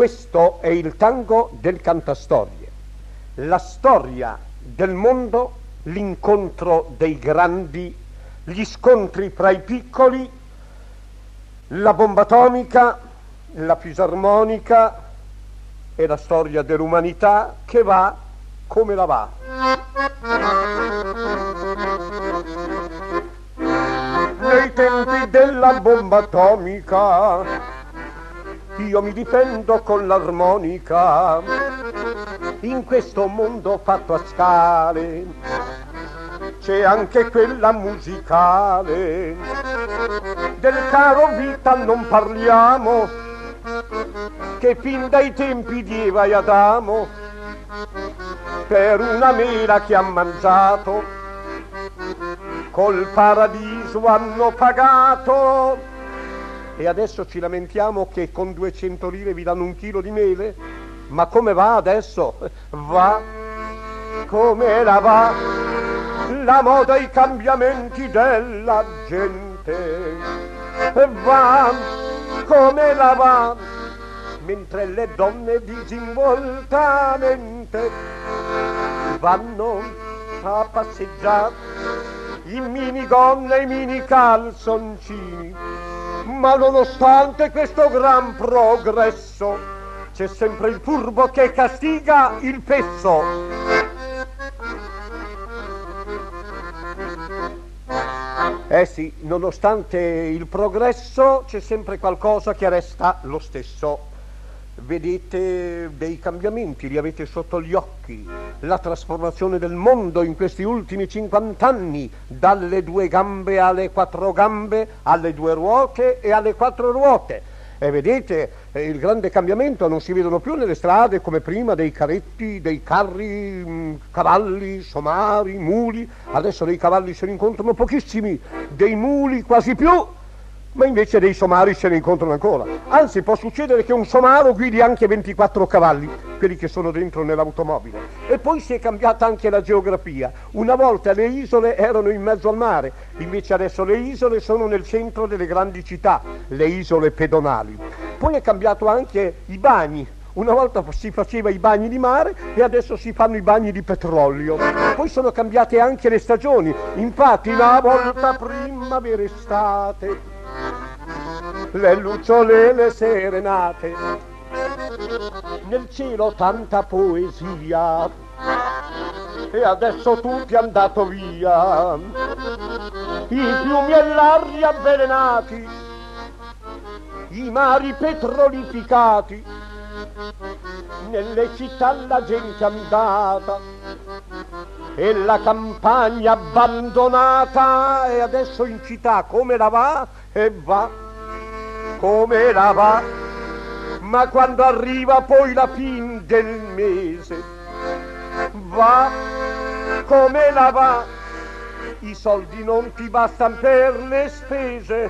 Questo è il tango del cantastorie, la storia del mondo, l'incontro dei grandi, gli scontri fra i piccoli, la bomba atomica, la fisarmonica e la storia dell'umanità che va come la va. Nei tempi della bomba atomica io mi difendo con l'armonica, in questo mondo fatto a scale c'è anche quella musicale. Del caro vita non parliamo, che fin dai tempi di Eva e Adamo per una mela che ha mangiato col paradiso hanno pagato. E adesso ci lamentiamo che con 200 lire vi danno un chilo di mele? Ma come va adesso? Va come la va la moda, i cambiamenti della gente. Va come la va, mentre le donne disinvoltamente vanno a passeggiare in minigonne e i mini calzoncini. Ma nonostante questo gran progresso c'è sempre il furbo che castiga il fesso. Eh sì, nonostante il progresso c'è sempre qualcosa che resta lo stesso. Vedete dei cambiamenti, li avete sotto gli occhi, la trasformazione del mondo in questi ultimi 50 anni, dalle 2 gambe alle 4 gambe, alle 2 ruote e alle 4 ruote. E vedete il grande cambiamento, non si vedono più nelle strade come prima dei carretti, dei carri, cavalli, somari, muli. Adesso dei cavalli se ne incontrano pochissimi, dei muli quasi più, ma invece dei somari se ne incontrano ancora. Anzi, può succedere che un somaro guidi anche 24 cavalli, quelli che sono dentro nell'automobile. E poi si è cambiata anche la geografia. Una volta le isole erano in mezzo al mare, invece adesso le isole sono nel centro delle grandi città, le isole pedonali. Poi è cambiato anche i bagni. Una volta si faceva i bagni di mare e adesso si fanno i bagni di petrolio. Poi sono cambiate anche le stagioni. Infatti una volta primavera estate, le lucciole, le serenate, nel cielo tanta poesia, e adesso tutti è andato via, i fiumi e l'aria avvelenati, i mari petrolificati, nelle città la gente è andata e la campagna abbandonata. E adesso in città come la va? E va come la va, ma quando arriva poi la fin del mese va come la va, i soldi non ti bastano per le spese,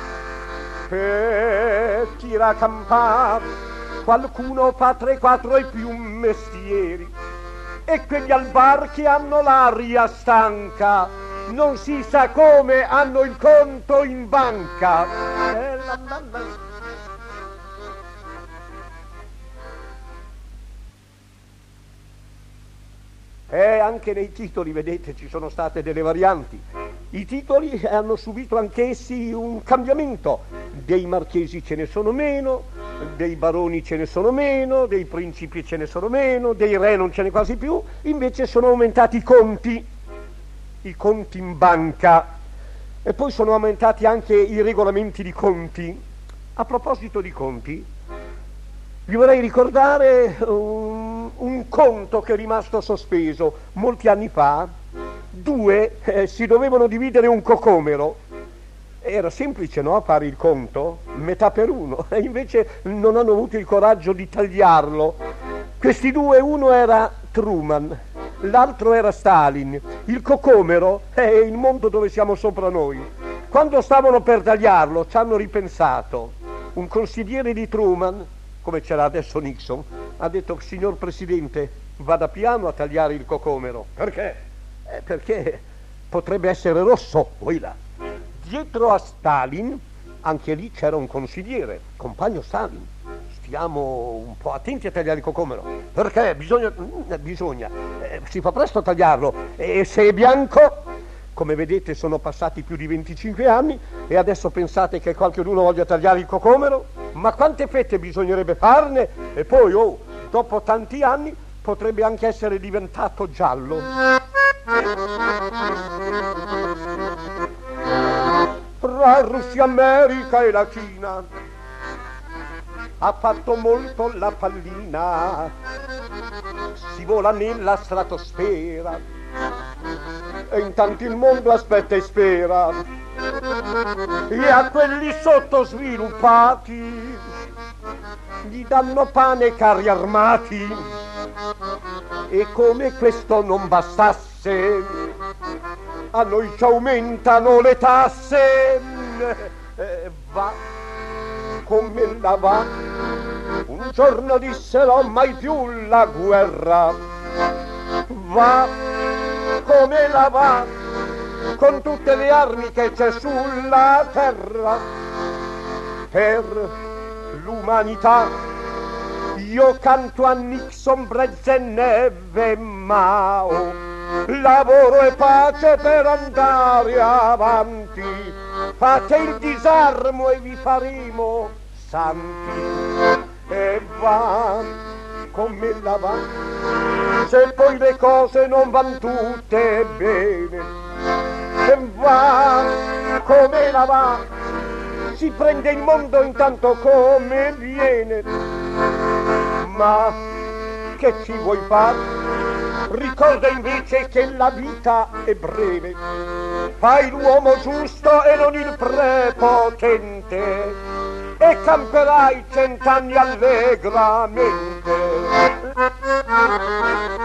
per tiracampare qualcuno fa 3-4 e più mestieri, e quelli al bar che hanno l'aria stanca non si sa come hanno il conto in banca. E anche nei titoli, vedete, ci sono state delle varianti. I titoli hanno subito anch'essi un cambiamento. Dei marchesi ce ne sono meno, dei baroni ce ne sono meno, dei principi ce ne sono meno, dei re non ce ne quasi più. Invece sono aumentati i conti in banca, e poi sono aumentati anche i regolamenti di conti. A proposito di conti, vi vorrei ricordare un conto che è rimasto sospeso molti anni fa. Due si dovevano dividere un cocomero. Era semplice, no, fare il conto? Metà per uno. E invece non hanno avuto il coraggio di tagliarlo. Questi due, uno era Truman, l'altro era Stalin. Il cocomero è il mondo dove siamo sopra noi. Quando stavano per tagliarlo ci hanno ripensato. Un consigliere di Truman, come c'era adesso Nixon, ha detto: signor Presidente, vada piano a tagliare il cocomero. Perché? Perché potrebbe essere rosso. Poi là, dietro a Stalin, anche lì c'era un consigliere, compagno Stalin, stiamo un po' attenti a tagliare il cocomero, perché bisogna, si fa presto a tagliarlo, e se è bianco, come vedete sono passati più di 25 anni e adesso pensate che qualcuno voglia tagliare il cocomero? Ma quante fette bisognerebbe farne? E poi, dopo tanti anni potrebbe anche essere diventato giallo. Tra Russia, America e la Cina ha fatto molto la pallina, si vola nella stratosfera e intanto il mondo aspetta e spera, e a quelli sottosviluppati gli danno pane e carri armati, e come questo non bastasse a noi ci aumentano le tasse. Va come la va, un giorno dissero mai più la guerra, va come la va, con tutte le armi che c'è sulla terra, per l'umanità. Io canto a Nixon, Brezhnev e Mao, lavoro e pace per andare avanti, fate il disarmo e vi faremo santi. E va come la va, se poi le cose non van tutte bene, e va come la va, si prende il mondo intanto come viene. Ma che ci vuoi fare? Ricorda invece che la vita è breve, fai l'uomo giusto e non il prepotente, e camperai 100 anni allegramente.